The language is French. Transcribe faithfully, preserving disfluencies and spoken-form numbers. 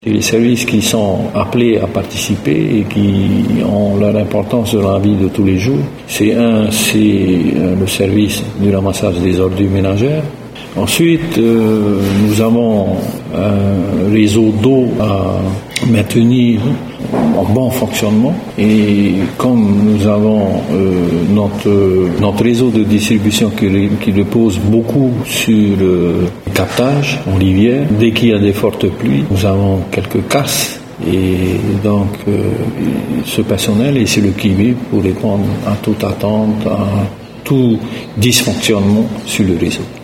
Les services qui sont appelés à participer et qui ont leur importance dans la vie de tous les jours, c'est un, c'est le service du ramassage des ordures ménagères. Ensuite, euh, nous avons un réseau d'eau à maintenir en bon fonctionnement et comme nous avons euh, notre, notre réseau de distribution qui, qui repose beaucoup sur le captage en rivière, dès qu'il y a des fortes pluies, nous avons quelques casses et donc euh, ce personnel est sur le qui-vive pour répondre à toute attente, à tout dysfonctionnement sur le réseau.